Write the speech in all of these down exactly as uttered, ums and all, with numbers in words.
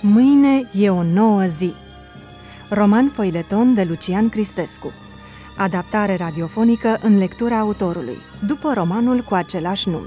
Mâine e o nouă zi. Roman foileton de Lucian Cristescu. Adaptare radiofonică în lectura autorului, după romanul cu același nume.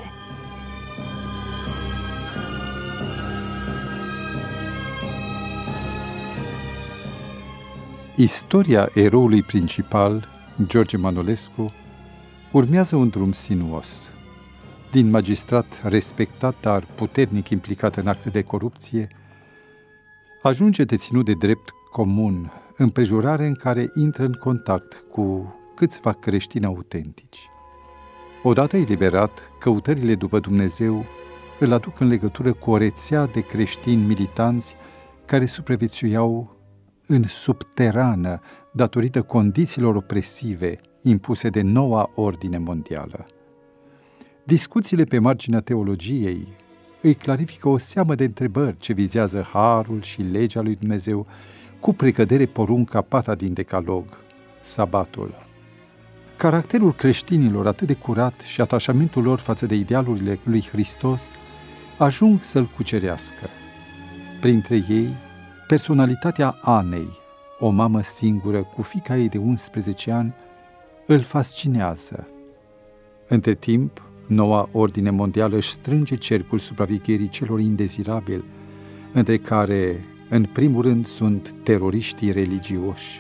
Istoria eroului principal, George Manolescu, urmează un drum sinuos. Din magistrat respectat, dar puternic implicat în acte de corupție, ajunge deținut de drept comun, împrejurare în care intră în contact cu câțiva creștini autentici. Odată eliberat, căutările după Dumnezeu îl aduc în legătură cu o rețea de creștini militanți care supraviețuiau în subterană datorită condițiilor opresive impuse de noua ordine mondială. Discuțiile pe marginea teologiei îi clarifică o seamă de întrebări ce vizează harul și legea lui Dumnezeu, cu precădere porunca pata din decalog, sabatul. Caracterul creștinilor atât de curat și atașamentul lor față de idealurile lui Hristos ajung să-l cucerească. Printre ei, personalitatea Anei, o mamă singură cu fiica ei de unsprezece ani, îl fascinează. Între timp, noua ordine mondială își strânge cercul supravegherii celor indezirabili, între care, în primul rând, sunt teroriștii religioși.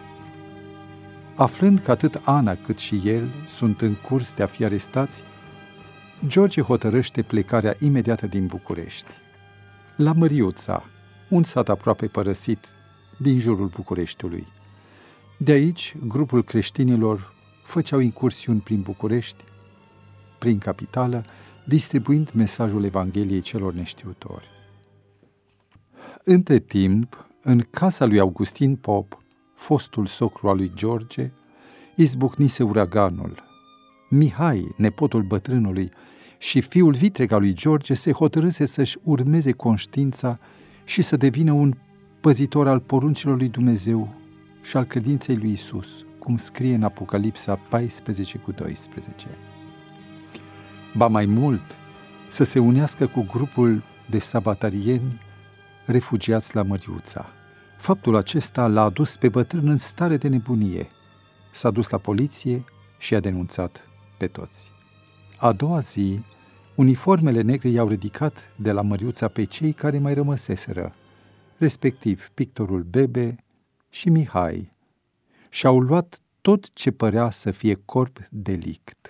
Aflând că atât Ana cât și el sunt în curs de a fi arestați, George hotărăște plecarea imediată din București, la Măriuța, un sat aproape părăsit din jurul Bucureștiului. De aici, grupul creștinilor făceau incursiuni prin București, prin capitală, distribuind mesajul Evangheliei celor neștiutori. Între timp, în casa lui Augustin Pop, fostul socru al lui George, izbucnise uraganul. Mihai, nepotul bătrânului, și fiul vitreg al lui George se hotărâse să-și urmeze conștiința și să devină un păzitor al poruncilor lui Dumnezeu și al credinței lui Isus, cum scrie în Apocalipsa paisprezece cu doisprezece. Ba mai mult, să se unească cu grupul de sabatarieni refugiați la Măriuța. Faptul acesta l-a adus pe bătrân în stare de nebunie. S-a dus la poliție și a denunțat pe toți. A doua zi, uniformele negre i-au ridicat de la Măriuța pe cei care mai rămăseseră, respectiv pictorul Bebe și Mihai, și-au luat tot ce părea să fie corp delict.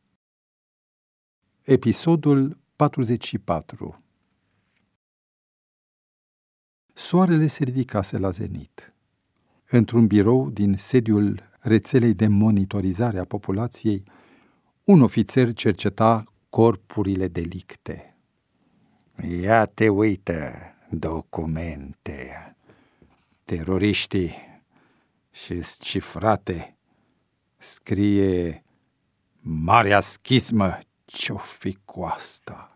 Episodul patruzeci și patru. Soarele se ridicase la zenit. Într-un birou din sediul rețelei de monitorizare a populației, un ofițer cerceta corpurile delicte. Ia te uită, documente. Teroriștii și-s cifrate. Scrie Marea Schismă. Ce-o fi cu asta?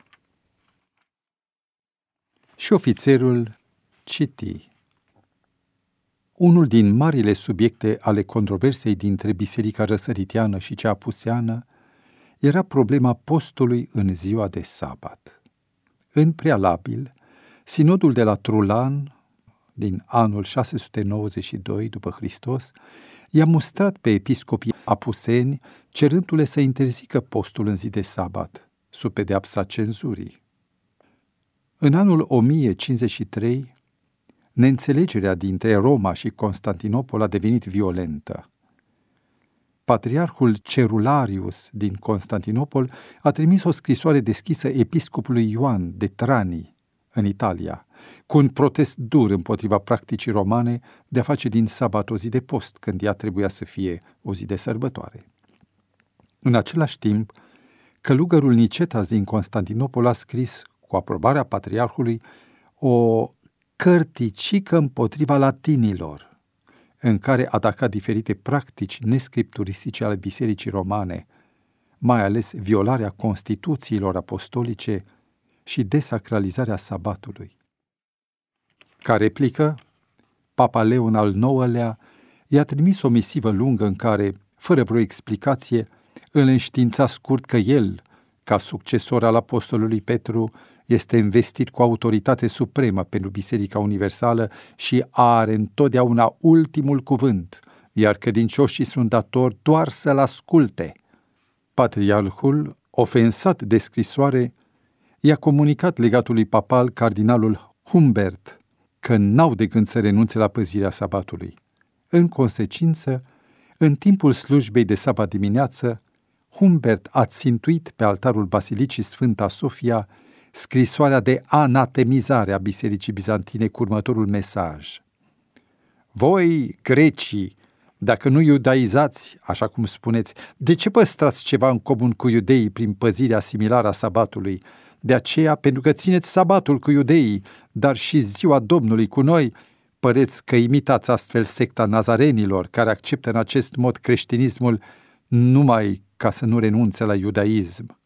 Și ofițerul citi. Unul din marile subiecte ale controversei dintre Biserica Răsăriteană și cea apuseană era problema postului în ziua de sabat. În prealabil, sinodul de la Trulan, din anul șase sute nouăzeci și doi după Hristos, i-a mustrat pe episcopii apuseni, cerându-le să interzică postul în zi de sabat, sub pedeapsa cenzurii. În anul o mie cincizeci și trei, neînțelegerea dintre Roma și Constantinopol a devenit violentă. Patriarhul Cerularius din Constantinopol a trimis o scrisoare deschisă episcopului Ioan de Trani, în Italia, cu un protest dur împotriva practicii romane de a face din sabat o zi de post, când ea trebuia să fie o zi de sărbătoare. În același timp, călugărul Nicetas din Constantinopol a scris, cu aprobarea patriarhului, o cărticică împotriva latinilor, în care ataca diferite practici nescripturistice ale Bisericii Romane, mai ales violarea Constituțiilor apostolice și desacralizarea sabatului. Ca replică, Papa Leon al nouălea i-a trimis o misivă lungă în care, fără vreo explicație, îl înștiința scurt că el, ca succesor al apostolului Petru, este investit cu autoritate supremă pentru Biserica Universală și are întotdeauna ultimul cuvânt, iar credincioșii sunt datori doar să-l asculte. Patriarhul, ofensat de scrisoare, i-a comunicat legatului papal, cardinalul Humbert, că n-au de gând să renunțe la păzirea sabatului. În consecință, în timpul slujbei de sabat dimineață, Humbert a țintuit pe altarul Basilicii Sfânta Sofia scrisoarea de anatemizare a Bisericii Bizantine cu următorul mesaj: voi, grecii, dacă nu iudaizați, așa cum spuneți, de ce păstrați ceva în comun cu iudeii prin păzirea similară a sabatului? De aceea, pentru că țineți sabatul cu iudeii, dar și ziua Domnului cu noi, păreți că imitați astfel secta nazarenilor, care acceptă în acest mod creștinismul numai ca să nu renunțe la iudaism.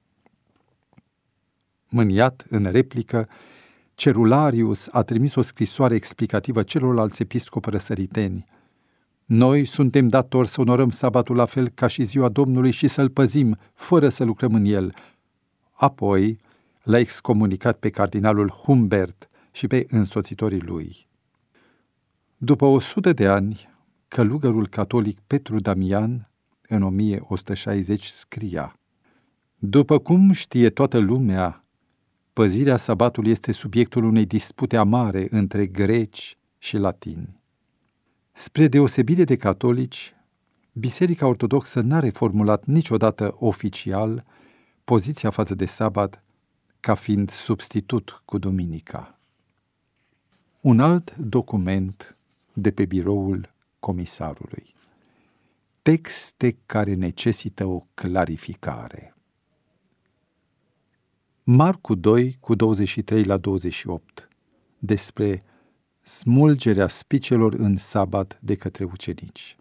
Mâniat, în replică, Cerularius a trimis o scrisoare explicativă celorlalți episcopi răsăriteni. Noi suntem datori să onorăm sabatul la fel ca și ziua Domnului și să-l păzim, fără să lucrăm în el. Apoi l-a excomunicat pe cardinalul Humbert și pe însoțitorii lui. După o sută de ani, călugărul catolic Petru Damian, în o mie o sută șaizeci, scria: după cum știe toată lumea, păzirea sabatului este subiectul unei dispute amare între greci și latini. Spre deosebire de catolici, Biserica Ortodoxă n-a reformulat niciodată oficial poziția față de sabat ca fiind substitut cu duminica. Un alt document de pe biroul comisarului. Texte care necesită o clarificare. Marcu doi, cu douăzeci și trei la douăzeci și opt, despre smulgerea spicelor în sabat de către ucenici.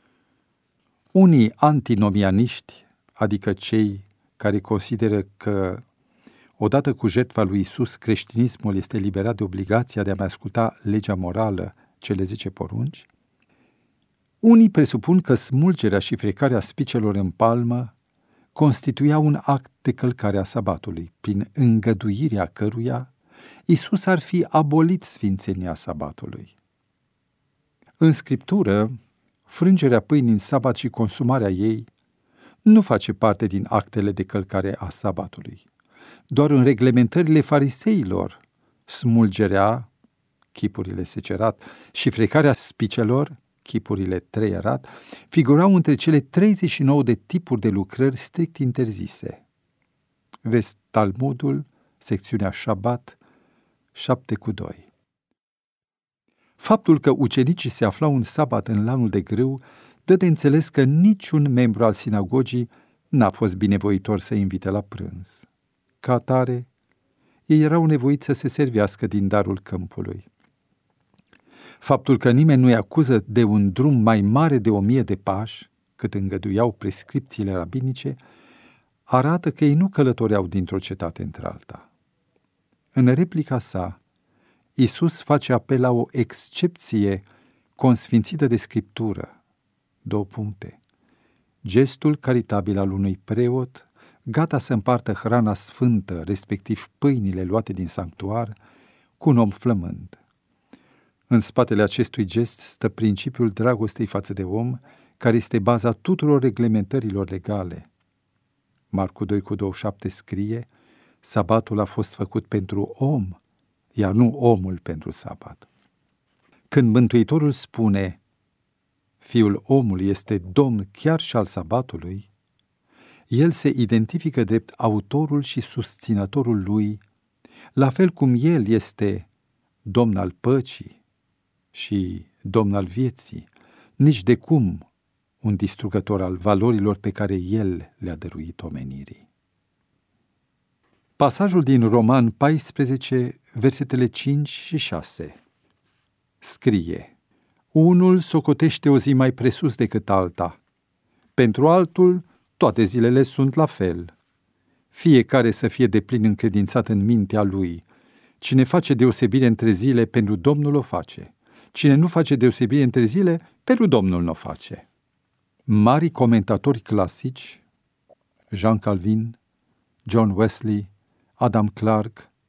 Unii antinomianiști, adică cei care consideră că odată cu jertfa lui Iisus, creștinismul este liberat de obligația de a mai asculta legea morală, cele zece porunci, unii presupun că smulgerea și frecarea spicelor în palmă constituia un act de călcare a sabatului, prin îngăduirea căruia Iisus ar fi abolit sfințenia sabatului. În Scriptură, frângerea pâinii în sabat și consumarea ei nu face parte din actele de călcare a sabatului. Doar în reglementările fariseilor, smulgerea, chipurile secerat, și frecarea spicelor, chipurile treierat, figurau între cele treizeci și nouă de tipuri de lucrări strict interzise. Vezi Talmudul, secțiunea Șabat, șapte cu doi. Faptul că ucenicii se aflau în sabat în lanul de grâu dă de înțeles că niciun membru al sinagogii n-a fost binevoitor să invite la prânz. Ca atare, ei erau nevoiți să se servească din darul câmpului. Faptul că nimeni nu-i acuză de un drum mai mare de o mie de pași, cât îngăduiau prescripțiile rabinice, arată că ei nu călătoreau dintr-o cetate într-alta. În replica sa, Iisus face apel la o excepție consfințită de Scriptură. Două puncte. Gestul caritabil al unui preot, gata să împartă hrana sfântă, respectiv pâinile luate din sanctuar, cu un om flămând. În spatele acestui gest stă principiul dragostei față de om, care este baza tuturor reglementărilor legale. Marcu doi cu douăzeci și șapte scrie: sabatul a fost făcut pentru om, iar nu omul pentru sabat. Când Mântuitorul spune: Fiul omului este domn chiar și al sabatului, el se identifică drept autorul și susținătorul lui, la fel cum el este domn al păcii și domn al vieții, nici de cum un distrugător al valorilor pe care el le-a dăruit omenirii. Pasajul din Roman paisprezece, versetele cinci și șase, scrie: unul socotește o zi mai presus decât alta, pentru altul toate zilele sunt la fel. Fiecare să fie deplin încredințat în mintea lui. Cine face deosebire între zile, pentru Domnul o face. Cine nu face deosebire între zile, pentru Domnul nu o face. Mari comentatori clasici, Jean Calvin, John Wesley, Adam Clarke,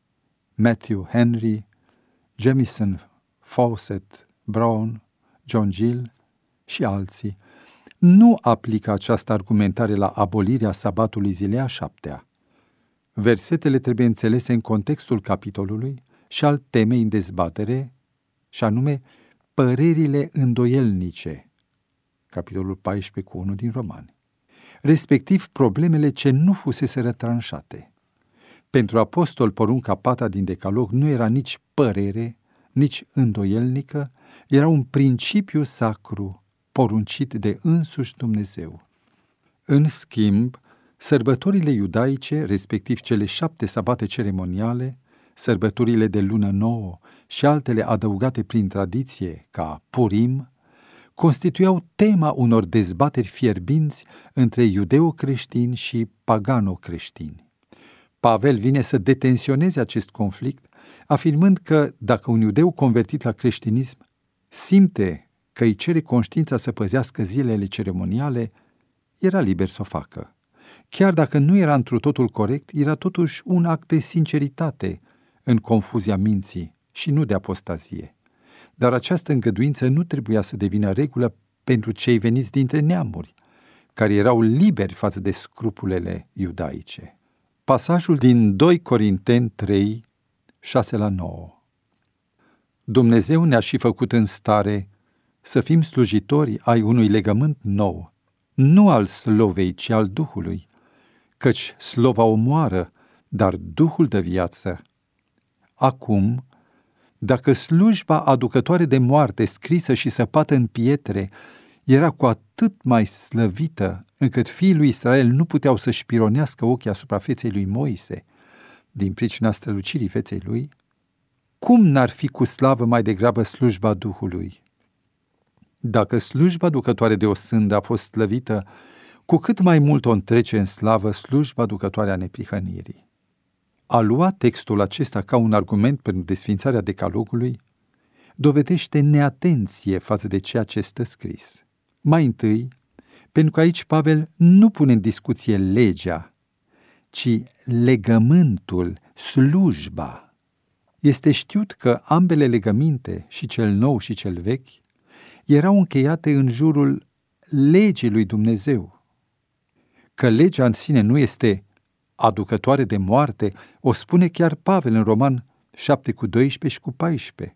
Matthew Henry, Jamieson Fawcett Brown, John Gill și alții, nu aplică această argumentare la abolirea sabatului zilei a șaptea. Versetele trebuie înțelese în contextul capitolului și al temei în dezbatere, și anume părerile îndoielnice, capitolul paisprezece cu unu din Romani, respectiv problemele ce nu fusese tranșate. Pentru apostol, porunca a patra din Decalog nu era nici părere, nici îndoielnică, era un principiu sacru poruncit de însuși Dumnezeu. În schimb, sărbătorile iudaice, respectiv cele șapte sabate ceremoniale, sărbătorile de lună nouă și altele adăugate prin tradiție, ca Purim, constituiau tema unor dezbateri fierbinți între iudeo-creștini și pagano-creștini. Pavel vine să detensioneze acest conflict, afirmând că dacă un iudeu convertit la creștinism simte că îi cere conștiința să păzească zilele ceremoniale, era liber să o facă. Chiar dacă nu era întru totul corect, era totuși un act de sinceritate în confuzia minții și nu de apostazie. Dar această îngăduință nu trebuia să devină regulă pentru cei veniți dintre neamuri, care erau liberi față de scrupulele iudaice. Pasajul din doi Corinteni trei, șase la nouă. Dumnezeu ne-a și făcut în stare să fim slujitori ai unui legământ nou, nu al slovei, ci al Duhului, căci slova omoară, dar Duhul dă viață. Acum, dacă slujba aducătoare de moarte, scrisă și săpată în pietre, era cu atât mai slăvită, încât fiii lui Israel nu puteau să-și pironească ochii asupra feței lui Moise, din pricina strălucirii feței lui, cum n-ar fi cu slavă mai degrabă slujba Duhului? Dacă slujba ducătoare de o sândă a fost slăvită, cu cât mai mult o întrece în slavă slujba ducătoare a neprihănirii. A lua textul acesta ca un argument pentru desfințarea decalogului dovedește neatenție față de ceea ce stă scris. Mai întâi, pentru că aici Pavel nu pune în discuție legea, ci legământul, slujba. Este știut că ambele legăminte, și cel nou și cel vechi, erau încheiate în jurul legii lui Dumnezeu. Că legea în sine nu este aducătoare de moarte, o spune chiar Pavel în Roman șapte cu doisprezece și cu paisprezece.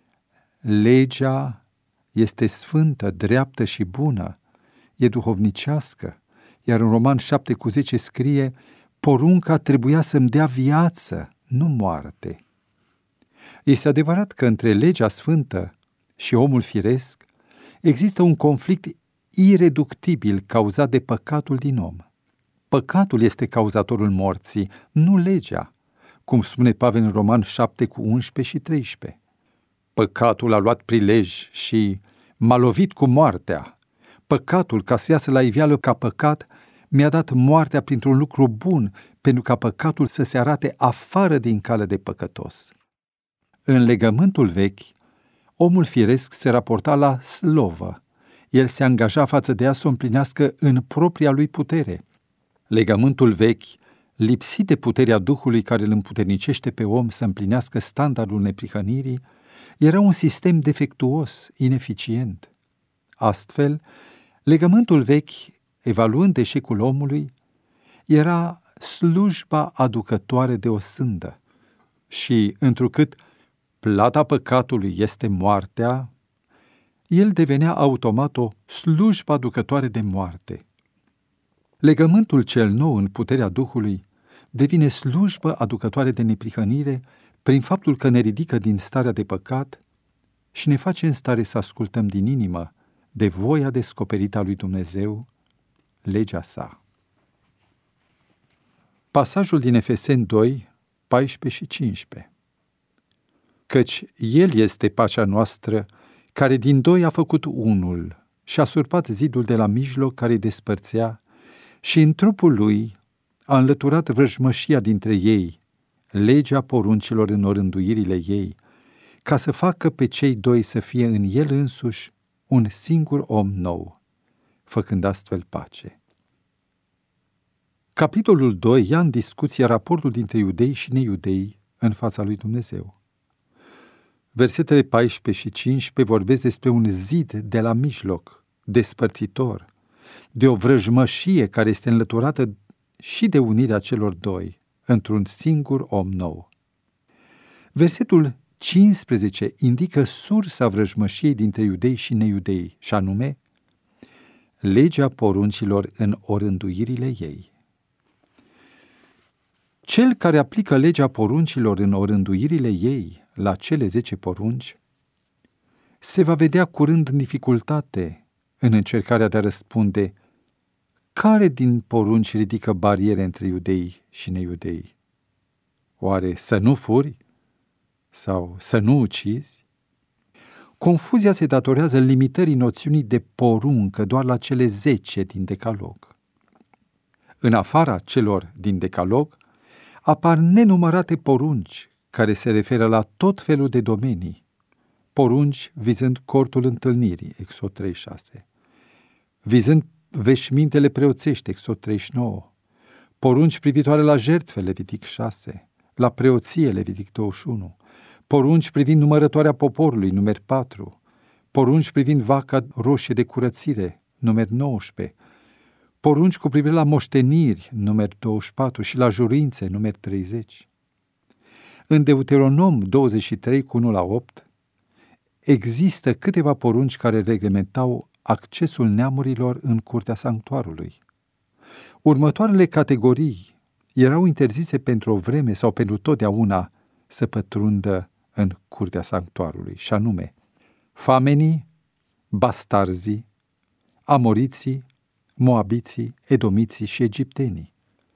Legea este sfântă, dreaptă și bună, e duhovnicească, iar în Roman șapte cu zece scrie: porunca trebuia să-mi dea viață, nu moarte. Este adevărat că între legea sfântă și omul firesc există un conflict ireductibil cauzat de păcatul din om. Păcatul este cauzatorul morții, nu legea, cum spune Pavel în Roman șapte cu unsprezece și treisprezece. Păcatul a luat prilej și m-a lovit cu moartea. Păcatul, ca să iasă la iveală ca păcat, mi-a dat moartea printr-un lucru bun, pentru ca păcatul să se arate afară din cale de păcătos. În legământul vechi, omul firesc se raporta la slovă. El se angaja față de ea să o împlinească în propria lui putere. Legământul vechi, lipsit de puterea Duhului care îl împuternicește pe om să împlinească standardul neprihănirii, era un sistem defectuos, ineficient. Astfel, legământul vechi, evaluând eșecul omului, era slujba aducătoare de o sândă și, întrucât plata păcatului este moartea, el devenea automat o slujbă aducătoare de moarte. Legământul cel nou în puterea Duhului devine slujbă aducătoare de neprihănire prin faptul că ne ridică din starea de păcat și ne face în stare să ascultăm din inimă de voia descoperită a lui Dumnezeu, legea sa. Pasajul din Efeseni doi, paisprezece și cincisprezece. Căci El este pacea noastră, care din doi a făcut unul și a surpat zidul de la mijloc care îi despărțea și în trupul lui a înlăturat vrăjmășia dintre ei, legea poruncilor în orânduirile ei, ca să facă pe cei doi să fie în el însuși un singur om nou, făcând astfel pace. Capitolul doi ia în discuție raportul dintre iudei și neiudei în fața lui Dumnezeu. Versetele paisprezece și cincisprezece vorbesc despre un zid de la mijloc, despărțitor, de o vrăjmășie care este înlăturată și de unirea celor doi într-un singur om nou. Versetul cincisprezece indică sursa vrăjmășiei dintre iudei și neiudei, și anume legea poruncilor în orânduirile ei. Cel care aplică legea poruncilor în orânduirile ei la cele zece porunci se va vedea curând în dificultate în încercarea de a răspunde care din porunci ridică bariere între iudei și neiudei. Oare să nu furi? Sau să nu ucizi? Confuzia se datorează limitării noțiunii de poruncă doar la cele zece din decalog. În afara celor din decalog apar nenumărate porunci care se referă la tot felul de domenii, porunci vizând cortul întâlnirii, Exod treizeci și șase, vizând veșmintele preoțești, Exod treizeci și nouă, porunci privitoare la jertfe, Levitic șase, la preoție, Levitic douăzeci și unu, porunci privind numărătoarea poporului, Numeri patru, porunci privind vaca roșie de curățire, Numeri nouăsprezece, porunci cu privire la moșteniri, Numeri douăzeci și patru, și la jurințe, Numeri treizeci. În Deuteronom douăzeci și trei, cu unu la opt, există câteva porunci care reglementau accesul neamurilor în curtea sanctuarului. Următoarele categorii erau interzise pentru o vreme sau pentru totdeauna să pătrundă în curtea sanctuarului, și anume famenii, bastarzii, amoriții, moabiții, edomiții și egiptenii.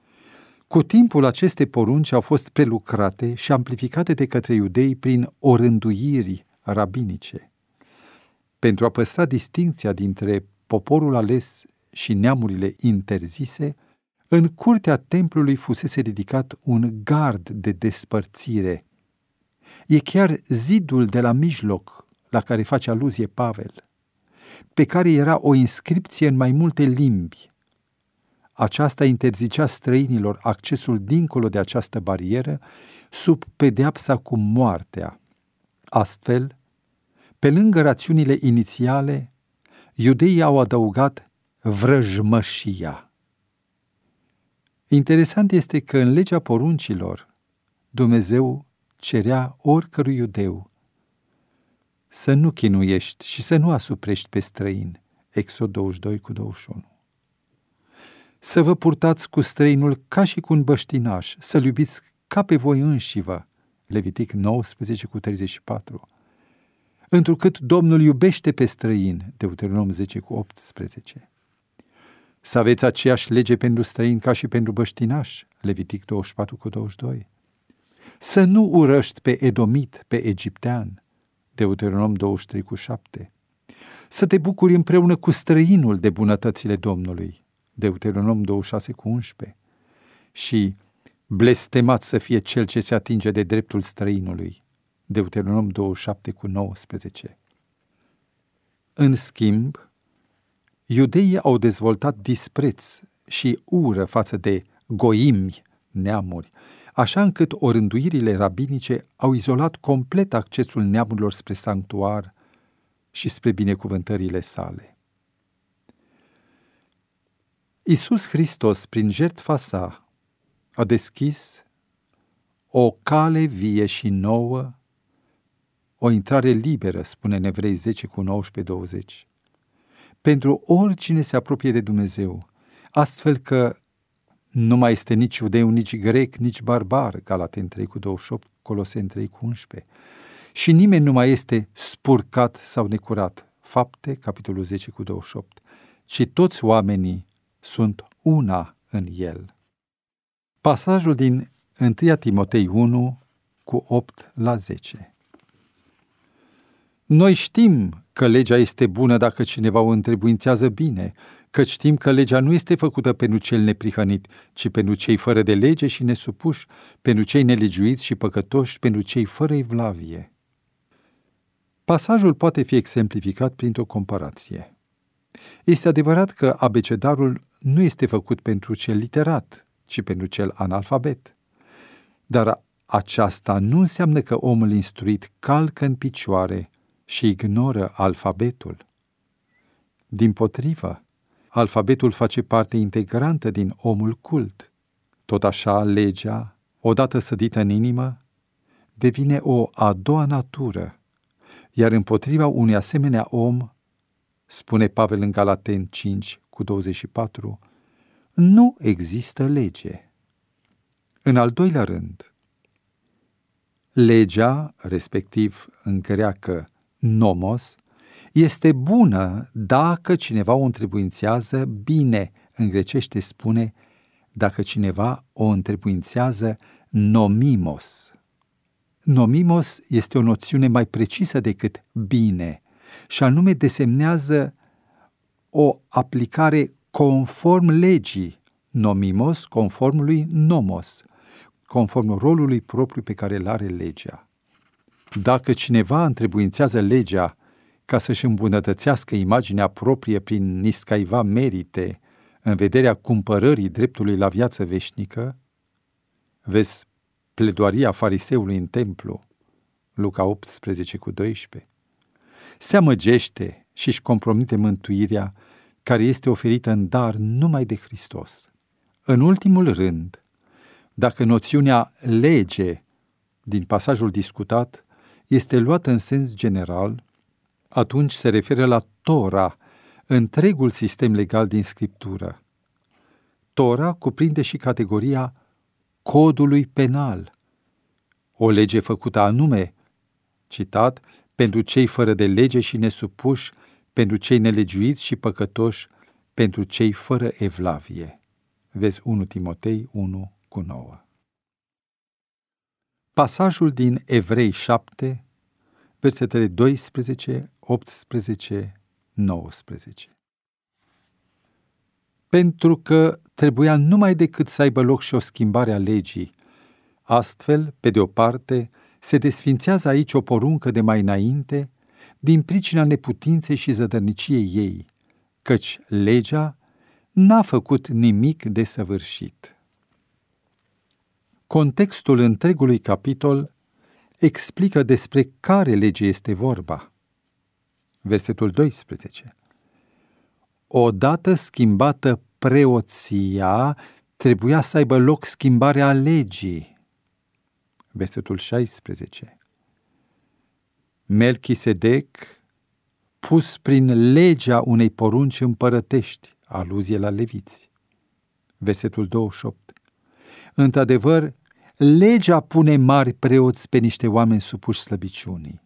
Cu timpul, aceste porunci au fost prelucrate și amplificate de către iudei prin orânduiri rabinice. Pentru a păstra distincția dintre poporul ales și neamurile interzise, în curtea templului fusese ridicat un gard de despărțire. E chiar zidul de la mijloc la care face aluzie Pavel, pe care era o inscripție în mai multe limbi. Aceasta interzicea străinilor accesul dincolo de această barieră sub pedeapsa cu moartea. Astfel, pe lângă rațiunile inițiale, iudeii au adăugat vrăjmășia. Interesant este că în legea poruncilor Dumnezeu cerea oricărui iudeu să nu chinuiești și să nu asuprești pe străin, Exod douăzeci și doi cu douăzeci și unu. Să vă purtați cu străinul ca și cu un băștinaș, să-l iubiți ca pe voi înșivă, Levitic nouăsprezece cu treizeci și patru. Întrucât Domnul iubește pe străin, Deuteronom zece cu optsprezece. Să aveți aceeași lege pentru străin ca și pentru băștinaș, Levitic douăzeci și patru cu douăzeci și doi. Să nu urăști pe edomit, pe egiptean, Deuteronom douăzeci și trei cu șapte. Să te bucuri împreună cu străinul de bunătățile Domnului, Deuteronom douăzeci și șase cu unsprezece. Și blestemat să fie cel ce se atinge de dreptul străinului, Deuteronom douăzeci și șapte cu nouăsprezece. În schimb, iudeii au dezvoltat dispreț și ură față de goimi, neamuri, așa încât orânduirile rabinice au izolat complet accesul neamurilor spre sanctuar și spre binecuvântările sale. Iisus Hristos, prin jertfa sa, a deschis o cale vie și nouă, o intrare liberă, spune în Evrei zece cu nouăsprezece douăzeci, pentru oricine se apropie de Dumnezeu, astfel că nu mai este nici iudeu, nici grec, nici barbar, Galateni trei cu douăzeci și opt, Coloseni trei cu unsprezece, și nimeni nu mai este spurcat sau necurat, Fapte, capitolul zece cu douăzeci și opt, ci toți oamenii sunt una în el. Pasajul din întâi Timotei unu cu opt la zece. Noi știm că legea este bună dacă cineva o întrebuințează bine, că știm că legea nu este făcută pentru cel neprihănit, ci pentru cei fără de lege și nesupuși, pentru cei nelegiuiți și păcătoși, pentru cei fără evlavie. Pasajul poate fi exemplificat printr-o comparație. Este adevărat că abecedarul nu este făcut pentru cel literat, ci pentru cel analfabet. Dar aceasta nu înseamnă că omul instruit calcă în picioare și ignoră alfabetul. Dimpotrivă, alfabetul face parte integrantă din omul cult. Tot așa, legea, odată sădită în inimă, devine o a doua natură, iar împotriva unui asemenea om, spune Pavel în Galateni cinci cu douăzeci și patru, nu există lege. În al doilea rând, legea, respectiv în greacă nomos, este bună dacă cineva o întrebuințează bine. În grecește spune dacă cineva o întrebuințează nomimos. Nomimos este o noțiune mai precisă decât bine și anume desemnează o aplicare conform legii, nomimos conform lui nomos, conform rolului propriu pe care îl are legea. Dacă cineva întrebuințează legea ca să-și îmbunătățească imaginea proprie prin niscaiva merite în vederea cumpărării dreptului la viață veșnică, vezi pledoaria fariseului în templu, Luca optsprezece cu doisprezece, se amăgește și își compromite mântuirea care este oferită în dar numai de Hristos. În ultimul rând, dacă noțiunea lege din pasajul discutat este luată în sens general, atunci se referă la Tora, întregul sistem legal din Scriptură. Tora cuprinde și categoria codului penal, o lege făcută anume, citat, pentru cei fără de lege și nesupuși, pentru cei nelegiuiți și păcătoși, pentru cei fără evlavie. Vezi unu Timotei unu cu nouă. Pasajul din Evrei șapte, versetele doisprezece, optsprezece, nouăsprezece. Pentru că trebuia numai decât să aibă loc și o schimbare a legii. Astfel, pe de o parte, se desfințează aici o poruncă de mai înainte, din pricina neputinței și zădărniciei ei, căci legea n-a făcut nimic desăvârșit. Contextul întregului capitol explică despre care lege este vorba. Versetul doisprezece. Odată schimbată preoția, trebuia să aibă loc schimbarea legii. Versetul șaisprezece. Melchisedec, pus prin legea unei porunci împărătești, aluzie la leviți. Versetul douăzeci și opt. Într-adevăr, legea pune mari preoți pe niște oameni supuși slăbiciunii.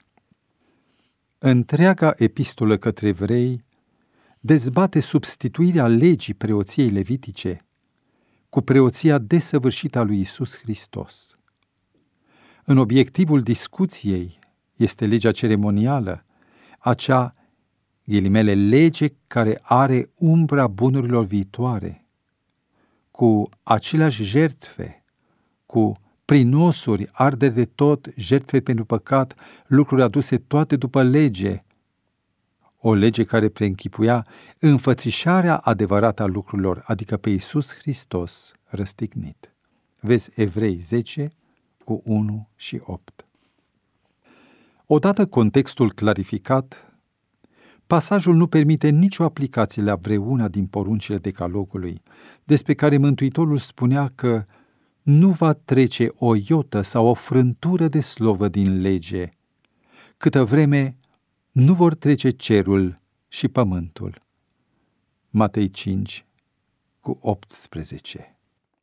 Întreaga epistolă către evrei dezbate substituirea legii preoției levitice cu preoția desăvârșită a lui Iisus Hristos. În obiectivul discuției este legea ceremonială, acea, ghilimele, lege care are umbra bunurilor viitoare, cu aceleași jertfe, cu prinosuri, arderi de tot, jertfe pentru păcat, lucruri aduse toate după lege, o lege care preînchipuia înfățișarea adevărată a lucrurilor, adică pe Iisus Hristos răstignit. Vezi Evrei zece cu unu și opt. Odată contextul clarificat, pasajul nu permite nicio aplicație la vreuna din poruncile decalogului, despre care Mântuitorul spunea că nu va trece o iotă sau o frântură de slovă din lege, câtă vreme nu vor trece cerul și pământul. Matei cinci cu optsprezece.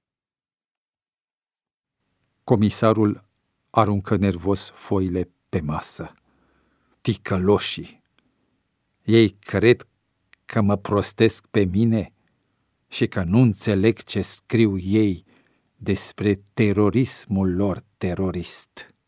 Comisarul aruncă nervos foile pe masă. Ticăloșii! Ei cred că mă prostesc pe mine și că nu înțeleg ce scriu ei despre terorismul lor terorist.